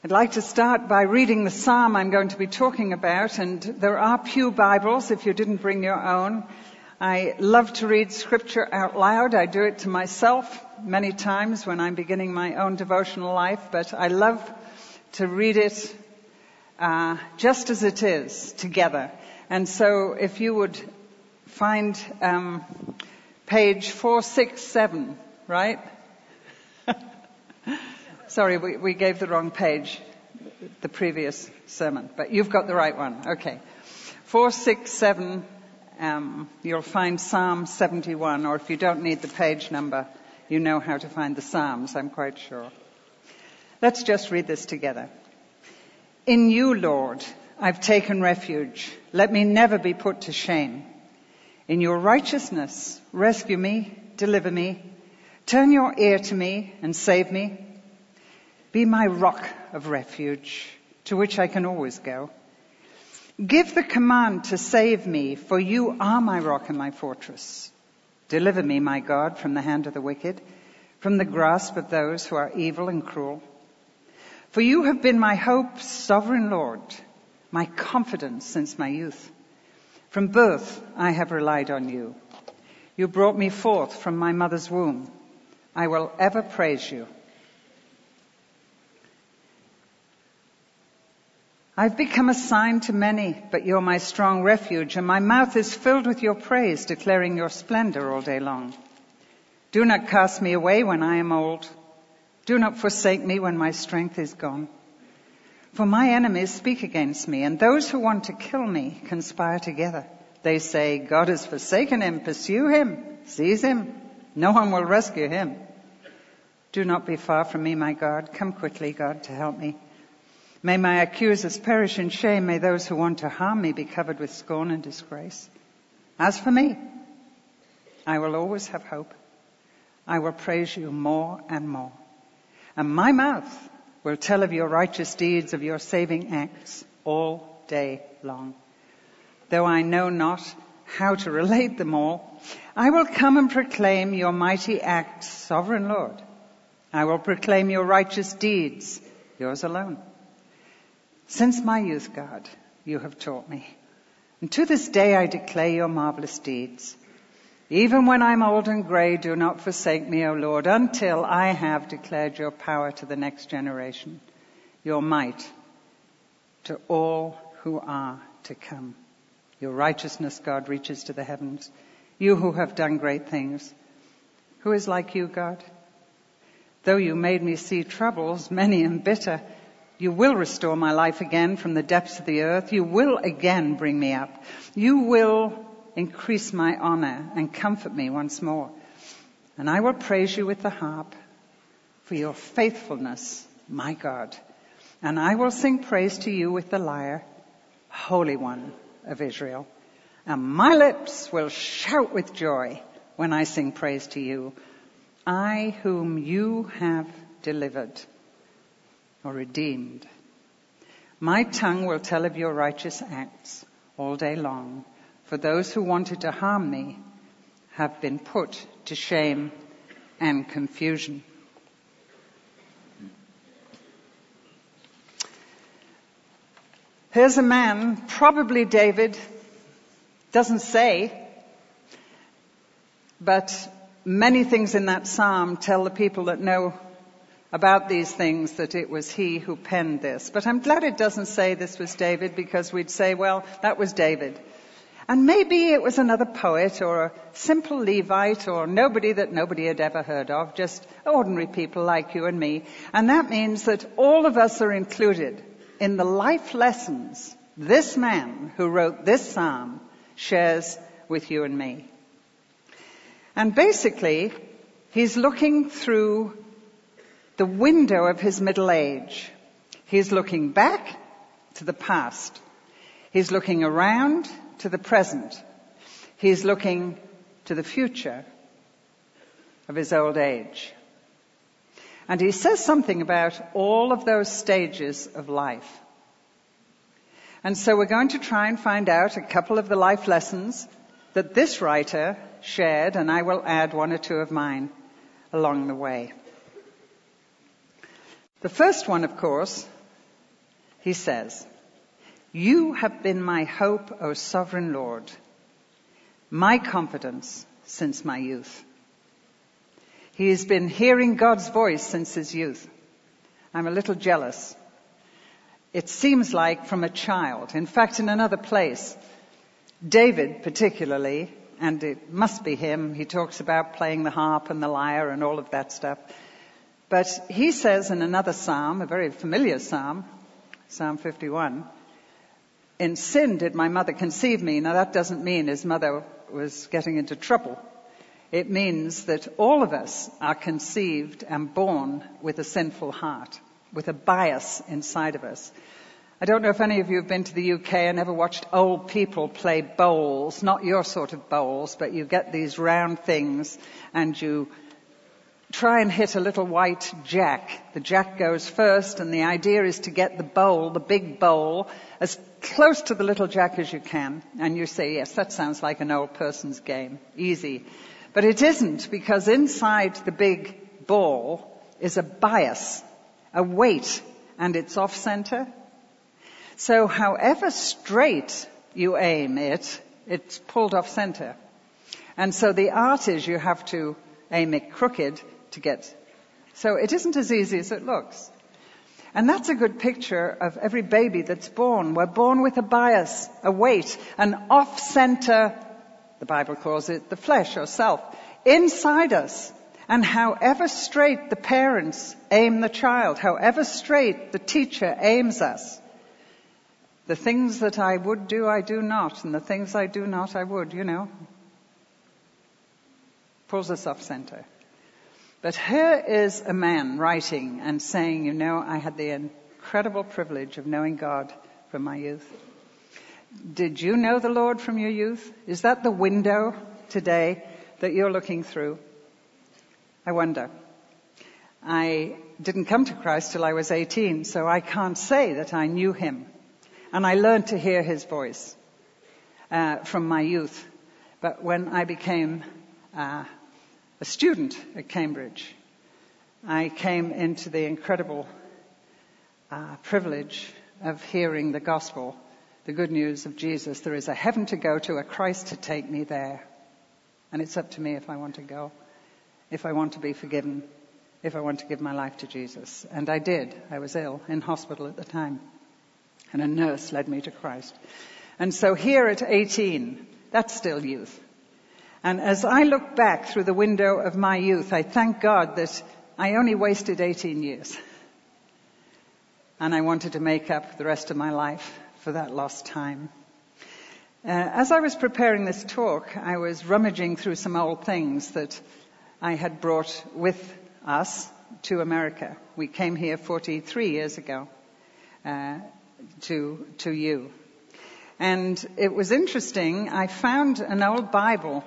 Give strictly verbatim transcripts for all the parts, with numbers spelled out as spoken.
I'd like to start by reading the psalm I'm going to be talking about, and there are pew Bibles if you didn't bring your own. I love to read scripture out loud. I do it to myself many times when I'm beginning my own devotional life, but I love to read it uh, just as it is, together. And so if you would find um, page four sixty-seven, right? Sorry, we, we gave the wrong page, the previous sermon, but you've got the right one. Okay. four sixty-seven, um, you'll find Psalm seventy-one, or if you don't need the page number, you know how to find the Psalms, I'm quite sure. Let's just read this together. In you, Lord, I've taken refuge. Let me never be put to shame. In your righteousness, rescue me, deliver me. Turn your ear to me and save me. Be my rock of refuge, to which I can always go. Give the command to save me, for you are my rock and my fortress. Deliver me, my God, from the hand of the wicked, from the grasp of those who are evil and cruel. For you have been my hope, sovereign Lord, my confidence since my youth. From birth I have relied on you. You brought me forth from my mother's womb. I will ever praise you. I've become a sign to many, but you're my strong refuge, and my mouth is filled with your praise, declaring your splendor all day long. Do not cast me away when I am old. Do not forsake me when my strength is gone. For my enemies speak against me, and those who want to kill me conspire together. They say, God has forsaken him, pursue him, seize him. No one will rescue him. Do not be far from me, my God. Come quickly, God, to help me. May my accusers perish in shame. May those who want to harm me be covered with scorn and disgrace. As for me, I will always have hope. I will praise you more and more. And my mouth will tell of your righteous deeds, of your saving acts, all day long. Though I know not how to relate them all, I will come and proclaim your mighty acts, sovereign Lord. I will proclaim your righteous deeds, yours alone. Since my youth, God, you have taught me. And to this day I declare your marvelous deeds. Even when I'm old and grey, do not forsake me, O Lord, until I have declared your power to the next generation, your might to all who are to come. Your righteousness, God, reaches to the heavens. You who have done great things. Who is like you, God? Though you made me see troubles, many and bitter, you will restore my life again from the depths of the earth. You will again bring me up. You will increase my honor and comfort me once more. And I will praise you with the harp for your faithfulness, my God. And I will sing praise to you with the lyre, Holy One of Israel. And my lips will shout with joy when I sing praise to you, I whom you have delivered or redeemed. My tongue will tell of your righteous acts all day long, for those who wanted to harm me have been put to shame and confusion. Here's a man, probably David, doesn't say, but many things in that psalm tell the people that know about these things that it was he who penned this. But I'm glad it doesn't say this was David, because we'd say, well, that was David. And maybe it was another poet or a simple Levite or nobody that nobody had ever heard of, just ordinary people like you and me. And that means that all of us are included in the life lessons this man who wrote this psalm shares with you and me. And basically, he's looking through the window of his middle age. He's looking back to the past. He's looking around to the present. He's looking to the future of his old age. And he says something about all of those stages of life. And so we're going to try and find out a couple of the life lessons that this writer shared, and I will add one or two of mine along the way. The first one, of course, he says, "You have been my hope, O sovereign Lord, my confidence since my youth." He has been hearing God's voice since his youth. I'm a little jealous. It seems like from a child. In fact, in another place, David particularly, and it must be him, he talks about playing the harp and the lyre and all of that stuff. But he says in another psalm, a very familiar psalm, Psalm fifty-one, "In sin did my mother conceive me." Now that doesn't mean his mother was getting into trouble. It means that all of us are conceived and born with a sinful heart, with a bias inside of us. I don't know if any of you have been to the U K and ever watched old people play bowls, not your sort of bowls, but you get these round things and you try and hit a little white jack. The jack goes first, and the idea is to get the bowl, the big bowl, as close to the little jack as you can. And you say, yes, that sounds like an old person's game. Easy. But it isn't, because inside the big ball is a bias, a weight, and it's off-center. So however straight you aim it, it's pulled off-center. And so the art is you have to aim it crooked to get. So it isn't as easy as it looks. And that's a good picture of every baby that's born. We're born with a bias, a weight, an off-center, the Bible calls it the flesh or self, inside us. And however straight the parents aim the child, however straight the teacher aims us, the things that I would do, I do not, and the things I do not, I would, you know, pulls us off-center. But here is a man writing and saying, you know, I had the incredible privilege of knowing God from my youth. Did you know the Lord from your youth? Is that the window today that you're looking through? I wonder. I didn't come to Christ till I was eighteen, so I can't say that I knew him. And I learned to hear his voice uh, from my youth. But when I became uh, a student at Cambridge, I came into the incredible uh, privilege of hearing the gospel, the good news of Jesus. There is a heaven to go to, a Christ to take me there. And it's up to me if I want to go, if I want to be forgiven, if I want to give my life to Jesus. And I did. I was ill in hospital at the time. And a nurse led me to Christ. And so here at eighteen, that's still youth. And as I look back through the window of my youth, I thank God that I only wasted eighteen years. And I wanted to make up the rest of my life for that lost time. Uh, as I was preparing this talk, I was rummaging through some old things that I had brought with us to America. We came here forty-three years ago. Uh, to to you. And it was interesting. I found an old Bible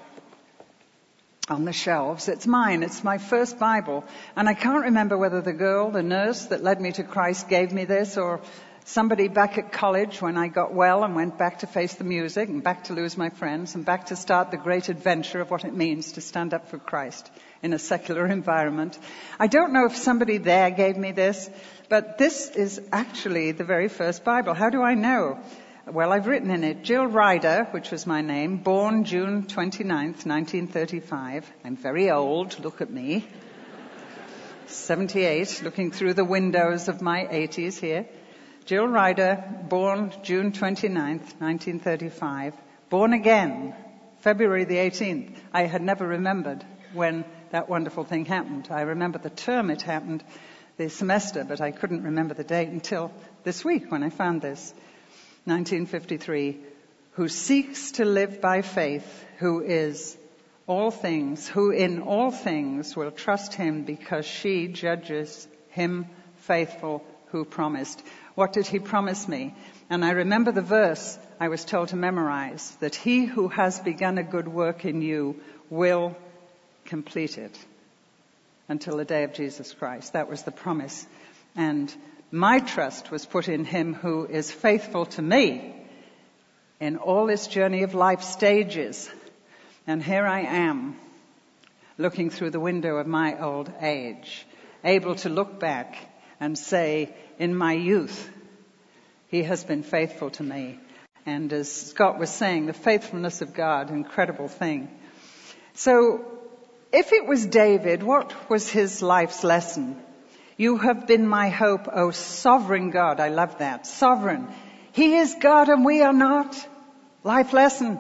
on the shelves. It's mine. It's my first Bible. And I can't remember whether the girl, the nurse that led me to Christ gave me this, or somebody back at college when I got well and went back to face the music and back to lose my friends and back to start the great adventure of what it means to stand up for Christ in a secular environment. I don't know if somebody there gave me this, but this is actually the very first Bible. How do I know? Well, I've written in it, Jill Ryder, which was my name, born June twenty-ninth, nineteen thirty-five. I'm very old, look at me. seventy-eight, looking through the windows of my eighties here. Jill Ryder, born June twenty-ninth, nineteen thirty-five. Born again, February the eighteenth. I had never remembered when that wonderful thing happened. I remember the term it happened, the semester, but I couldn't remember the date until this week when I found this. nineteen fifty-three, who seeks to live by faith, who is all things, who in all things will trust him because she judges him faithful who promised. What did he promise me? And I remember the verse I was told to memorize, that he who has begun a good work in you will complete it until the day of Jesus Christ. That was the promise. And my trust was put in him who is faithful to me in all this journey of life stages. And here I am, looking through the window of my old age, able to look back and say, in my youth, He has been faithful to me. And as Scott was saying, the faithfulness of God, incredible thing. So, if it was David, what was his life's lesson? You have been my hope, O sovereign God. I love that. Sovereign. He is God and we are not. Life lesson.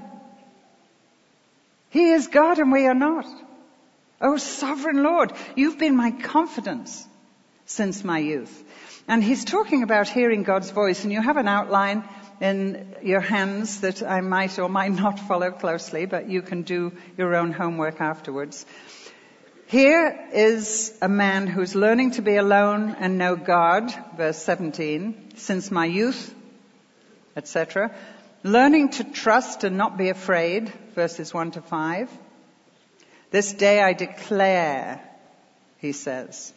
He is God and we are not. O sovereign Lord, you've been my confidence since my youth. And he's talking about hearing God's voice, and you have an outline in your hands that I might or might not follow closely, but you can do your own homework afterwards. Here is a man who's learning to be alone and know God, verse seventeen, since my youth, et cetera. Learning to trust and not be afraid, verses one to five. This day I declare, he says.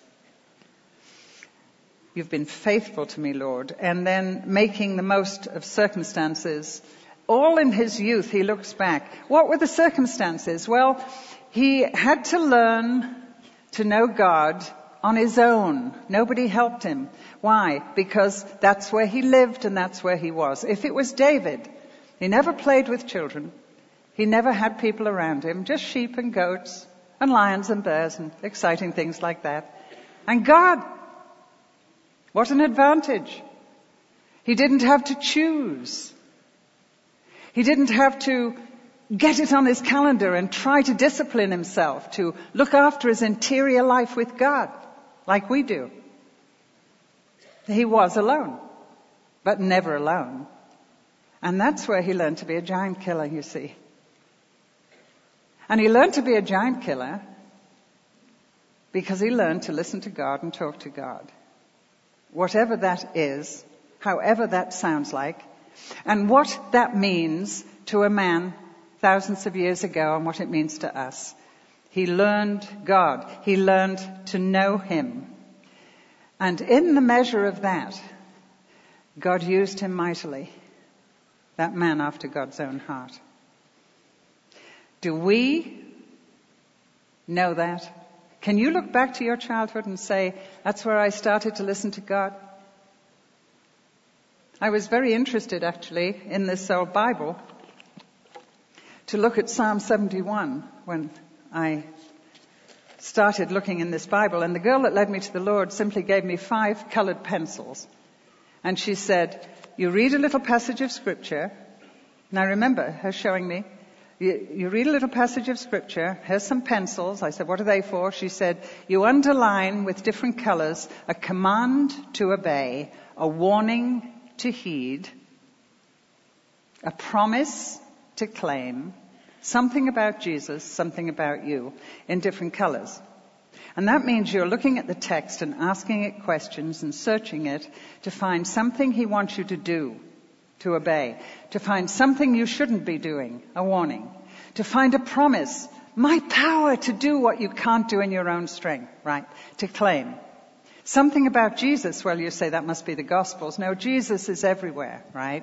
You've been faithful to me, Lord. And then making the most of circumstances. All in his youth, he looks back. What were the circumstances? Well, he had to learn to know God on his own. Nobody helped him. Why? Because that's where he lived and that's where he was. If it was David, he never played with children. He never had people around him, just sheep and goats and lions and bears and exciting things like that. And God, what an advantage. He didn't have to choose. He didn't have to get it on his calendar and try to discipline himself to look after his interior life with God, like we do. He was alone, but never alone. And that's where he learned to be a giant killer, you see. And he learned to be a giant killer because he learned to listen to God and talk to God. Whatever that is, however that sounds like, and what that means to a man thousands of years ago and what it means to us. He learned God. He learned to know him. And in the measure of that, God used him mightily. That man after God's own heart. Do we know that? Can you look back to your childhood and say, that's where I started to listen to God? I was very interested, actually, in this old Bible to look at Psalm seventy-one when I started looking in this Bible. And the girl that led me to the Lord simply gave me five colored pencils. And she said, you read a little passage of Scripture. And I remember her showing me, You, you read a little passage of Scripture, here's some pencils. I said, what are they for? She said, you underline with different colors a command to obey, a warning to heed, a promise to claim, something about Jesus, something about you, in different colors. And that means you're looking at the text and asking it questions and searching it to find something he wants you to do, to obey, to find something you shouldn't be doing, a warning, to find a promise, my power to do what you can't do in your own strength, right, to claim. Something about Jesus, well, you say that must be the Gospels. No, Jesus is everywhere, right?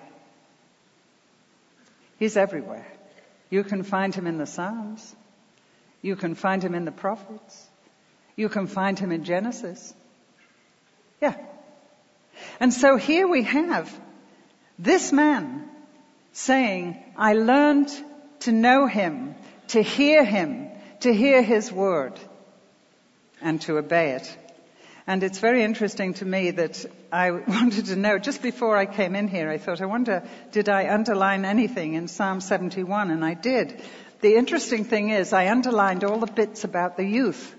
He's everywhere. You can find him in the Psalms. You can find him in the prophets. You can find him in Genesis. Yeah. And so here we have this man saying, I learned to know him, to hear him, to hear his word, and to obey it. And it's very interesting to me that I wanted to know, just before I came in here, I thought, I wonder, did I underline anything in Psalm seventy-one? And I did. The interesting thing is, I underlined all the bits about the youth.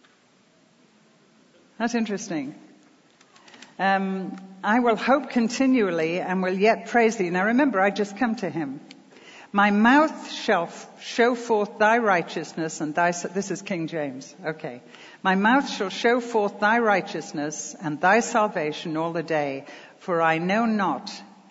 That's interesting. Um, I will hope continually and will yet praise thee. Now remember, I just come to him. My mouth shall show forth thy righteousness and thy... This is King James. Okay. My mouth shall show forth thy righteousness and thy salvation all the day, for I know not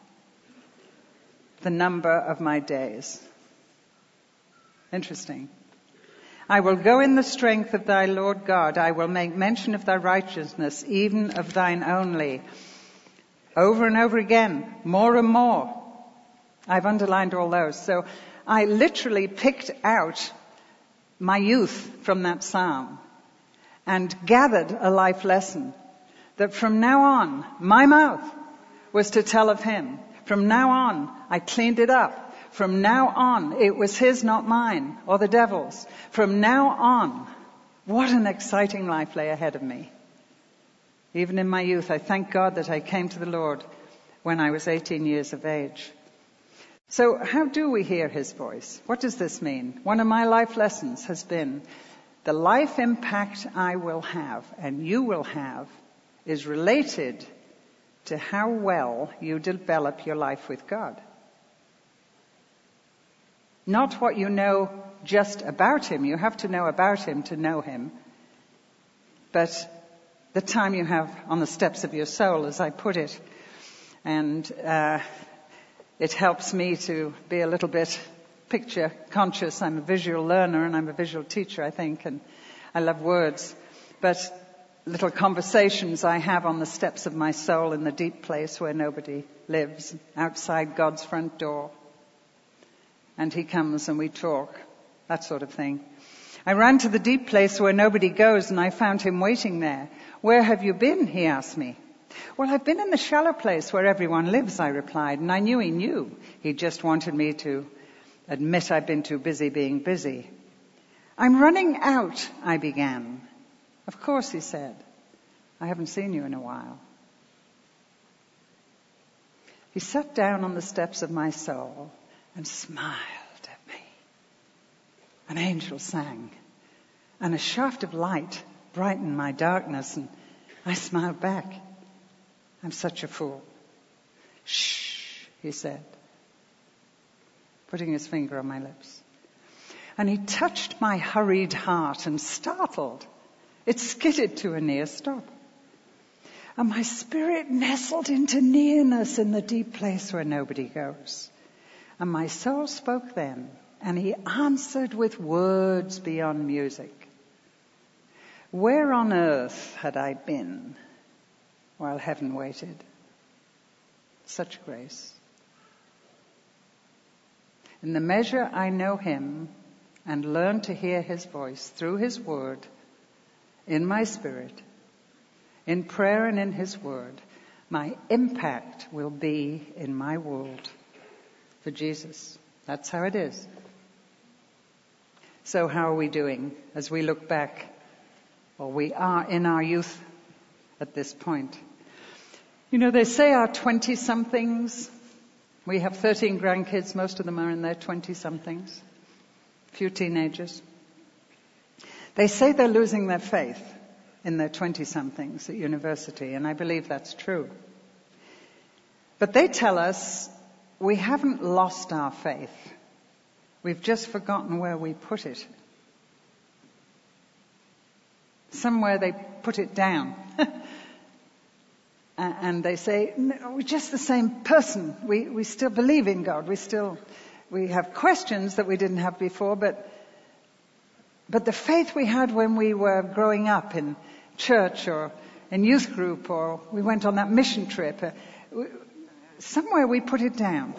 the number of my days. Interesting. I will go in the strength of thy Lord God. I will make mention of thy righteousness, even of thine only. Over and over again, more and more. I've underlined all those. So I literally picked out my youth from that psalm and gathered a life lesson that from now on, my mouth was to tell of him. From now on, I cleaned it up. From now on, it was his, not mine, or the devil's. From now on, what an exciting life lay ahead of me. Even in my youth, I thank God that I came to the Lord when I was eighteen years of age. So how do we hear his voice? What does this mean? One of my life lessons has been the life impact I will have and you will have is related to how well you develop your life with God. Not what you know just about him. You have to know about him to know him. But the time you have on the steps of your soul, as I put it. And uh, it helps me to be a little bit picture conscious. I'm a visual learner and I'm a visual teacher, I think, and I love words. But little conversations I have on the steps of my soul in the deep place where nobody lives, outside God's front door. And he comes and we talk, that sort of thing. I ran to the deep place where nobody goes and I found him waiting there. Where have you been? He asked me. Well, I've been in the shallow place where everyone lives, I replied, and I knew he knew. He just wanted me to admit I'd been too busy being busy. I'm running out, I began. Of course, he said. I haven't seen you in a while. He sat down on the steps of my soul and smiled at me. An angel sang, and a shaft of light brightened my darkness, and I smiled back. I'm such a fool. Shh, he said, putting his finger on my lips. And he touched my hurried heart and startled. It skidded to a near stop. And my spirit nestled into nearness in the deep place where nobody goes. And my soul spoke then, and he answered with words beyond music. Where on earth had I been while heaven waited? Such grace. In the measure I know him and learn to hear his voice through his word, in my spirit, in prayer and in his word, my impact will be in my world for Jesus. That's how it is. So how are we doing as we look back? Well, we are in our youth at this point. You know, they say our twenty-somethings, we have thirteen grandkids, most of them are in their twenty-somethings, a few teenagers. They say they're losing their faith in their twenty-somethings at university, and I believe that's true. But they tell us we haven't lost our faith. We've just forgotten where we put it. Somewhere they put it down. And they say, no, we're just the same person. We, we still believe in God. We still, we have questions that we didn't have before, but, but the faith we had when we were growing up in church or in youth group, or we went on that mission trip, uh, we, somewhere we put it down.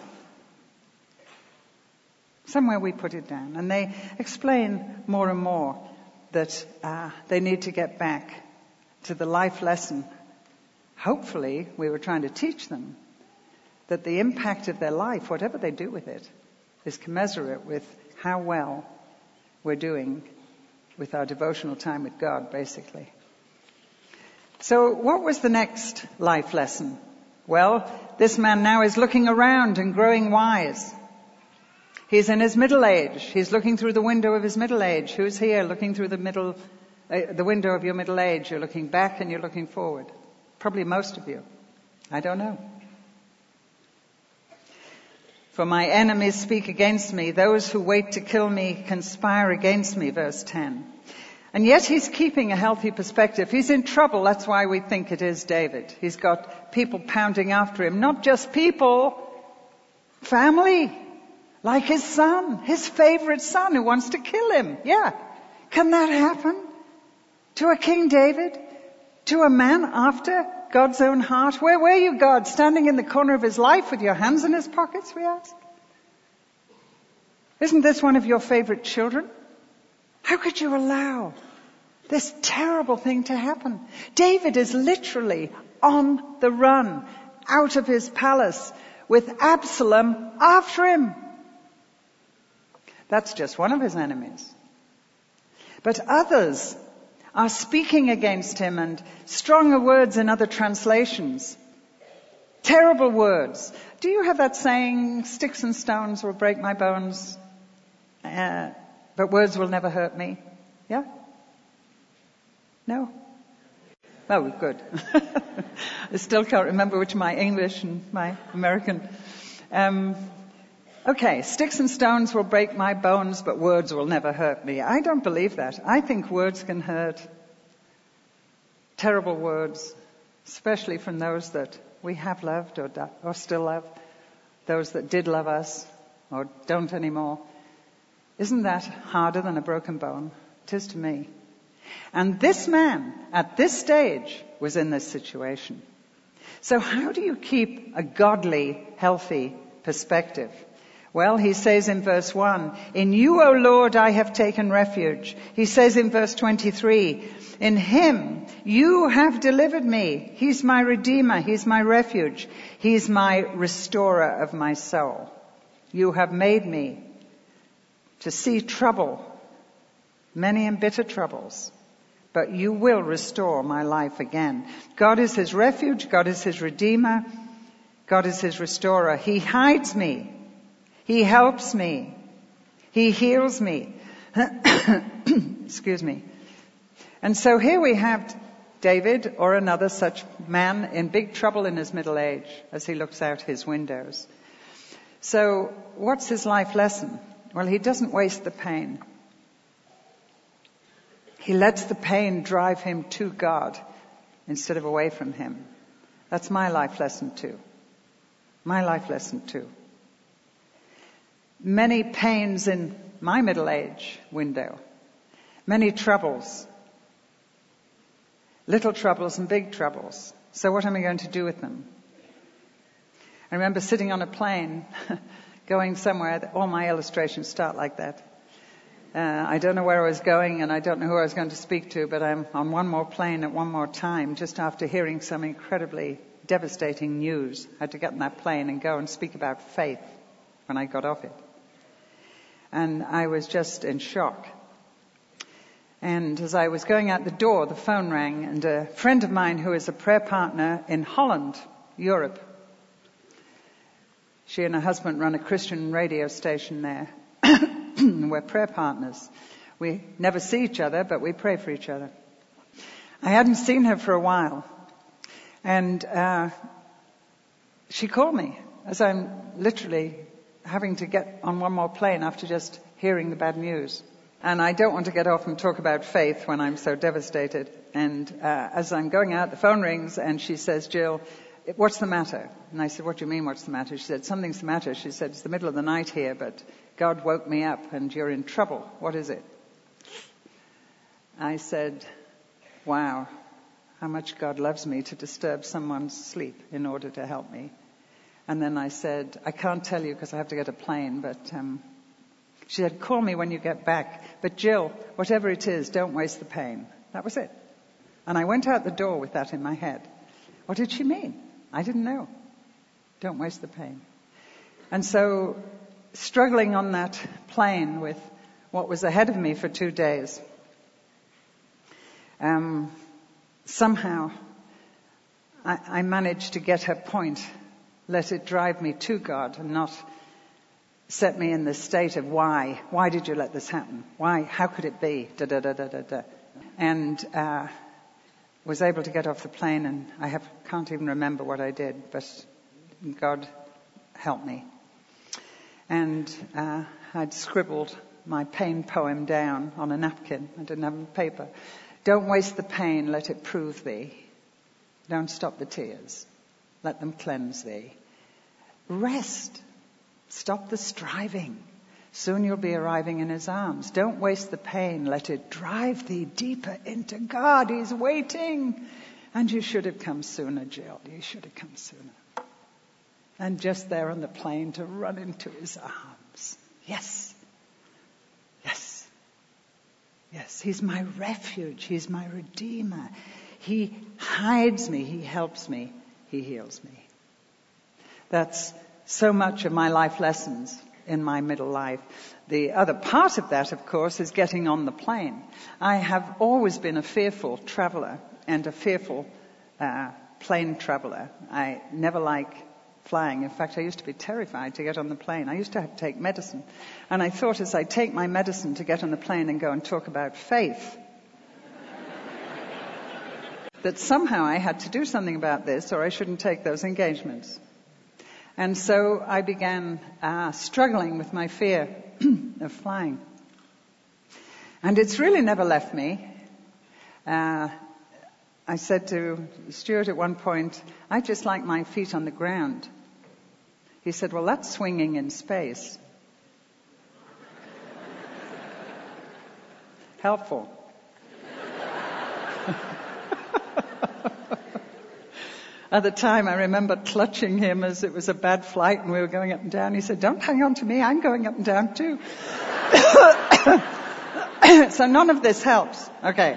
Somewhere we put it down. And they explain more and more that uh, they need to get back to the life lesson. Hopefully, we were trying to teach them that the impact of their life, whatever they do with it, is commensurate with how well we're doing with our devotional time with God, basically. So what was the next life lesson? Well, this man now is looking around and growing wise. He's in his middle age. He's looking through the window of his middle age. Who's here looking through the middle, uh, the window of your middle age? You're looking back and you're looking forward. Probably most of you. I don't know. For my enemies speak against me. Those who wait to kill me conspire against me, verse ten. And yet he's keeping a healthy perspective. He's in trouble. That's why we think it is David. He's got people pounding after him. Not just people, family. Like his son, his favorite son who wants to kill him. Yeah. Can that happen? To a King David? To a man after God's own heart? Where were you, God? Standing in the corner of his life with your hands in his pockets, we ask? Isn't this one of your favorite children? How could you allow this terrible thing to happen? David is literally on the run. out of his palace with Absalom after him. That's just one of his enemies. But others are speaking against him, and stronger words in other translations. Terrible words. Do you have that saying, sticks and stones will break my bones, uh, but words will never hurt me? Yeah? No? Oh, good. I still can't remember which my English and my American. Um, okay, sticks and stones will break my bones, but words will never hurt me. I don't believe that. I think words can hurt. Terrible words, especially from those that we have loved or, do, or still love, those that did love us or don't anymore. Isn't that harder than a broken bone? It is to me. And this man, at this stage, was in this situation. So how do you keep a godly, healthy perspective? Well, he says in verse one, in you, O Lord, I have taken refuge. He says in verse twenty-three, in him you have delivered me. He's my redeemer. He's my refuge. He's my restorer of my soul. You have made me to see trouble, many and bitter troubles, but you will restore my life again. God is his refuge. God is his redeemer. God is his restorer. He hides me. He helps me. He heals me. Excuse me. And so here we have David, or another such man, in big trouble in his middle age as he looks out his windows. So what's his life lesson? Well, he doesn't waste the pain. He lets the pain drive him to God instead of away from him. That's my life lesson too. My life lesson too. Many pains in my middle age window. Many troubles. Little troubles and big troubles. So what am I going to do with them? I remember sitting on a plane going somewhere. All my illustrations start like that. Uh, I don't know where I was going, and I don't know who I was going to speak to, but I'm on one more plane at one more time just after hearing some incredibly devastating news. I had to get on that plane and go and speak about faith when I got off it. And I was just in shock. And as I was going out the door, the phone rang, and a friend of mine who is a prayer partner in Holland, Europe, she and her husband run a Christian radio station there. We're prayer partners. We never see each other, but we pray for each other. I hadn't seen her for a while. And uh, she called me as I'm literally having to get on one more plane after just hearing the bad news. And I don't want to get off and talk about faith when I'm so devastated. And uh, as I'm going out, the phone rings and she says, Jill, what's the matter? And I said, what do you mean, what's the matter? She said, something's the matter. She said, it's the middle of the night here, but God woke me up and you're in trouble. What is it? I said, wow, how much God loves me to disturb someone's sleep in order to help me. And then I said, I can't tell you because I have to get a plane, but um, she said, call me when you get back. But Jill, whatever it is, don't waste the pain. That was it. And I went out the door with that in my head. What did she mean? I didn't know. Don't waste the pain. And so, struggling on that plane with what was ahead of me for two days, um, somehow I, I managed to get her point, let it drive me to God and not set me in this state of why. Why did you let this happen? Why? How could it be? Da da da da da da. And uh, was able to get off the plane, and I have can't even remember what I did, but God helped me. And uh, I'd scribbled my pain poem down on a napkin. I didn't have any paper. Don't waste the pain, let it prove thee. Don't stop the tears, let them cleanse thee. Rest. Stop the striving. Soon you'll be arriving in his arms. Don't waste the pain. Let it drive thee deeper into God. He's waiting. And you should have come sooner, Jill. You should have come sooner. And just there on the plane to run into his arms. Yes. Yes. Yes. He's my refuge. He's my redeemer. He hides me. He helps me. He heals me. That's so much of my life lessons in my middle life. The other part of that, of course, is getting on the plane. I have always been a fearful traveler and a fearful uh, plane traveler. I never like flying. In fact, I used to be terrified to get on the plane. I used to have to take medicine. And I thought as I take my medicine to get on the plane and go and talk about faith, that somehow I had to do something about this or I shouldn't take those engagements. And so I began uh, struggling with my fear of flying. And it's really never left me. Uh, I said to Stuart at one point, I just like my feet on the ground. He said, well, that's swinging in space. Helpful. At the time, I remember clutching him as it was a bad flight and we were going up and down. He said, don't hang on to me, I'm going up and down too. So none of this helps. Okay.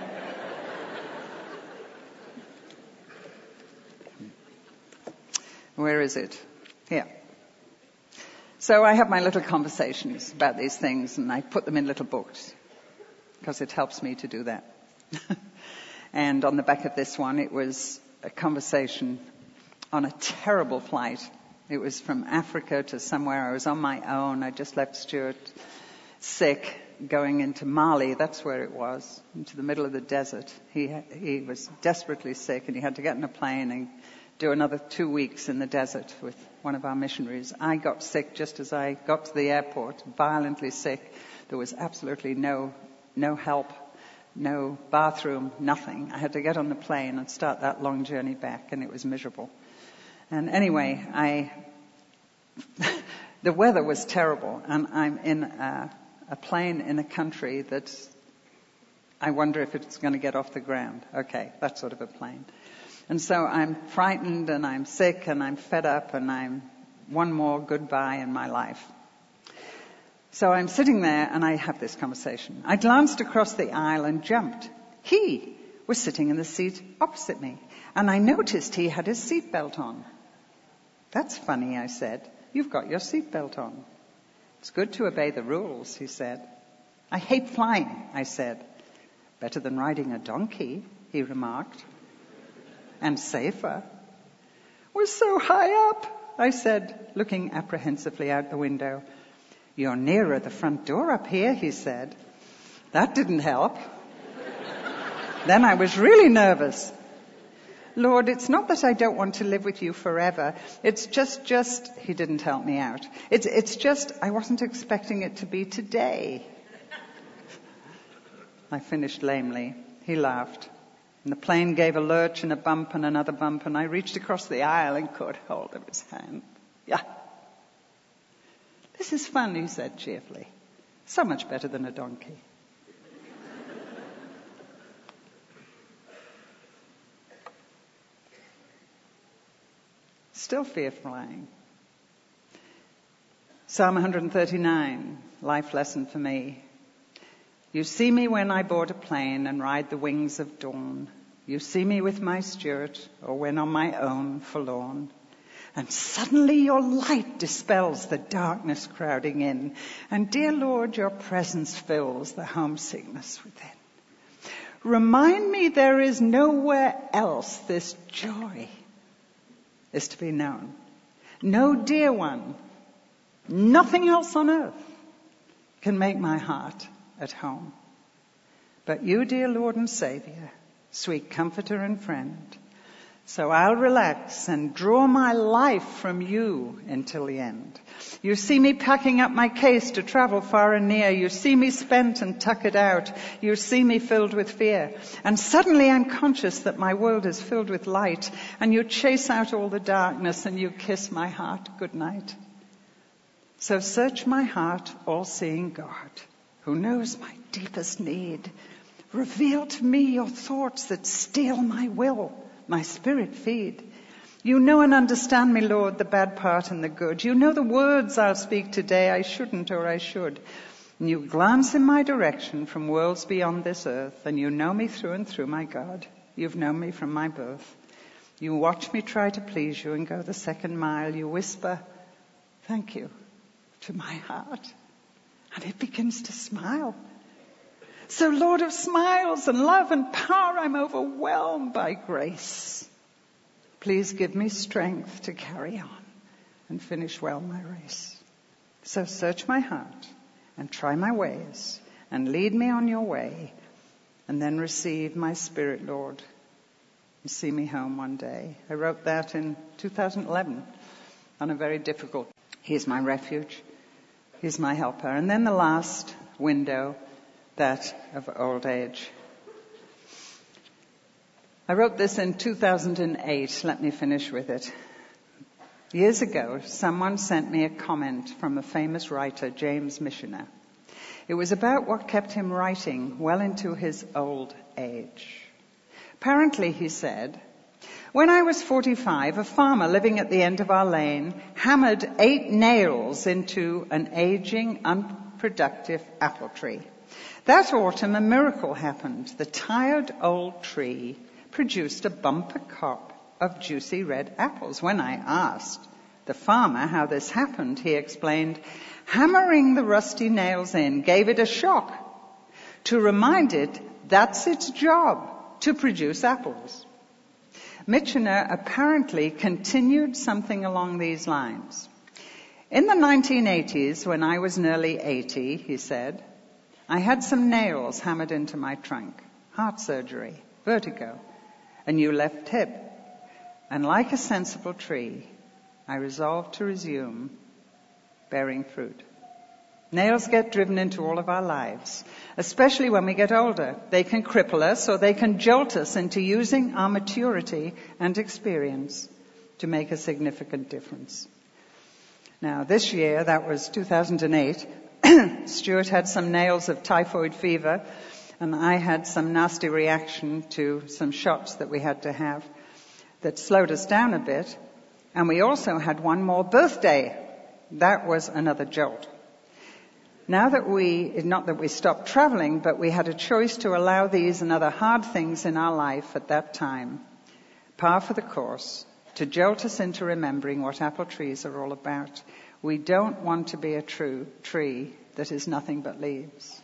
Where is it? Here. So I have my little conversations about these things and I put them in little books because it helps me to do that. And on the back of this one, it was a conversation on a terrible flight. It was from Africa to somewhere. I was on my own. I just left Stuart sick, going into Mali. That's where it was, into the middle of the desert. He he was desperately sick and he had to get in a plane and do another two weeks in the desert with one of our missionaries. I got sick just as I got to the airport, violently sick. There was absolutely no no help. No bathroom, nothing. I had to get on the plane and start that long journey back, and it was miserable. And anyway, I the weather was terrible, and I'm in a, a plane in a country that I wonder if it's going to get off the ground. Okay, that sort of a plane. And so I'm frightened, and I'm sick, and I'm fed up, and I'm one more goodbye in my life. So I'm sitting there and I have this conversation. I glanced across the aisle and jumped. He was sitting in the seat opposite me and I noticed he had his seatbelt on. That's funny, I said. You've got your seatbelt on. It's good to obey the rules, he said. I hate flying, I said. Better than riding a donkey, he remarked. And safer. We're so high up, I said, looking apprehensively out the window. You're nearer the front door up here, he said. That didn't help. Then I was really nervous. Lord, it's not that I don't want to live with you forever. It's just, just, he didn't help me out. It's, it's just, I wasn't expecting it to be today. I finished lamely. He laughed. And the plane gave a lurch and a bump and another bump, and I reached across the aisle and caught hold of his hand. Yeah. This is fun, he said cheerfully. So much better than a donkey. Still fear flying. Psalm one thirty-nine, life lesson for me. You see me when I board a plane and ride the wings of dawn. You see me with my Stuart or when on my own forlorn. And suddenly your light dispels the darkness crowding in. And dear Lord, your presence fills the homesickness within. Remind me there is nowhere else this joy is to be known. No dear one, nothing else on earth can make my heart at home. But you, dear Lord and Savior, sweet comforter and friend, so I'll relax and draw my life from you until the end. You see me packing up my case to travel far and near. You see me spent and tuckered out. You see me filled with fear. And suddenly I'm conscious that my world is filled with light. And you chase out all the darkness and you kiss my heart goodnight. So search my heart, all-seeing God, who knows my deepest need. Reveal to me your thoughts that steal my will. My spirit feed. You know and understand me, Lord, the bad part and the good. You know the words I'll speak today I shouldn't or I should. And you glance in my direction from worlds beyond this earth, and you know me through and through, my God. You've known me from my birth. You watch me try to please you and go the second mile. You whisper, thank you, to my heart. And it begins to smile. So, Lord of smiles and love and power, I'm overwhelmed by grace. Please give me strength to carry on and finish well my race. So search my heart and try my ways and lead me on your way, and then receive my spirit, Lord, and see me home one day. I wrote that in two thousand eleven on a very difficult. He's my refuge. He's my helper. And then the last window, that of old age. I wrote this in two thousand eight. Let me finish with it. Years ago, someone sent me a comment from a famous writer, James Michener. It was about what kept him writing well into his old age. Apparently, he said, when I was forty-five, a farmer living at the end of our lane hammered eight nails into an aging, unproductive apple tree. That autumn, a miracle happened. The tired old tree produced a bumper crop of juicy red apples. When I asked the farmer how this happened, he explained, hammering the rusty nails in gave it a shock to remind it that's its job, to produce apples. Michener apparently continued something along these lines. In the nineteen eighties, when I was nearly eighty, he said, I had some nails hammered into my trunk, heart surgery, vertigo, a new left hip, and like a sensible tree, I resolved to resume bearing fruit. Nails get driven into all of our lives, especially when we get older. They can cripple us or they can jolt us into using our maturity and experience to make a significant difference. Now, this year, that was two thousand eight, Stuart had some nails of typhoid fever, and I had some nasty reaction to some shots that we had to have that slowed us down a bit. And we also had one more birthday. That was another jolt. Now that we, not that we stopped traveling, but we had a choice to allow these and other hard things in our life at that time, par for the course, to jolt us into remembering what apple trees are all about. We don't want to be a true tree that is nothing but leaves.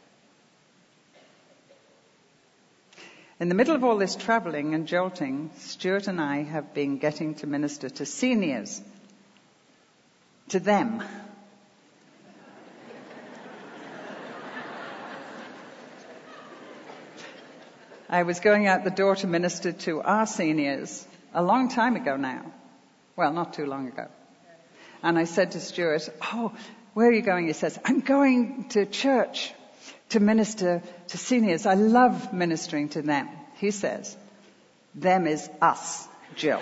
In the middle of all this traveling and jolting, Stuart and I have been getting to minister to seniors, to them. I was going out the door to minister to our seniors a long time ago now. Well, not too long ago. And I said to Stuart, oh, where are you going? He says, I'm going to church to minister to seniors. I love ministering to them. He says, them is us, Jill.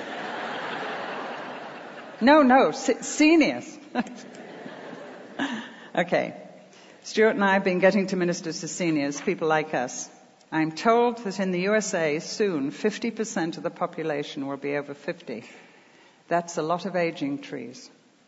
no, no, se- seniors. Okay. Stuart and I have been getting to minister to seniors, people like us. I'm told that in the U S A soon fifty percent of the population will be over fifty. That's a lot of aging trees.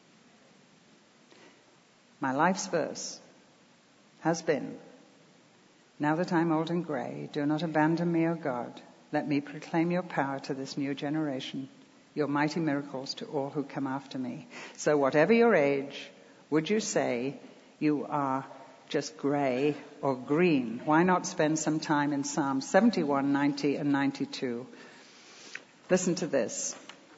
My life's verse has been, now that I'm old and grey, do not abandon me, O God. Let me proclaim your power to this new generation, your mighty miracles to all who come after me. So whatever your age, would you say you are just grey or green? Why not spend some time in Psalms seventy-one, ninety, and ninety-two? Listen to this.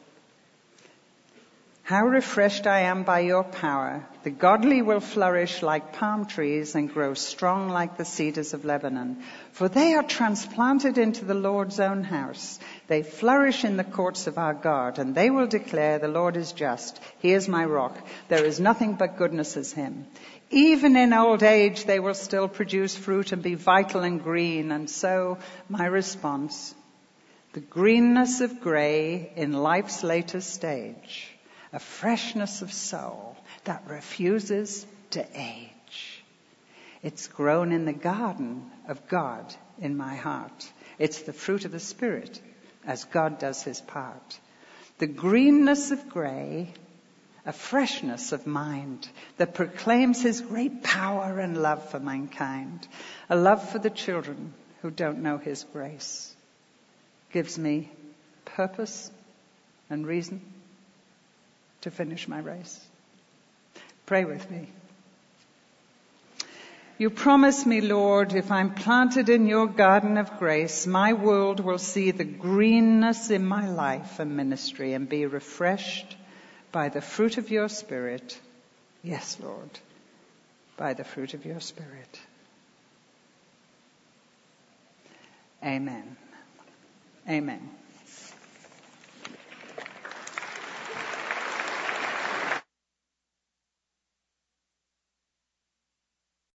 How refreshed I am by your power. The godly will flourish like palm trees and grow strong like the cedars of Lebanon. For they are transplanted into the Lord's own house. They flourish in the courts of our God, and they will declare, the Lord is just. He is my rock. There is nothing but goodness as him. Even in old age, they will still produce fruit and be vital and green. And so, my response, the greenness of grey in life's later stage, a freshness of soul that refuses to age. It's grown in the garden of God in my heart. It's the fruit of the Spirit as God does his part. The greenness of grey, a freshness of mind that proclaims his great power and love for mankind. A love for the children who don't know his grace. Gives me purpose and reason to finish my race. Pray with me. You promise me, Lord, if I'm planted in your garden of grace, my world will see the greenness in my life and ministry and be refreshed by the fruit of your Spirit. Yes, Lord, by the fruit of your Spirit. Amen. Amen.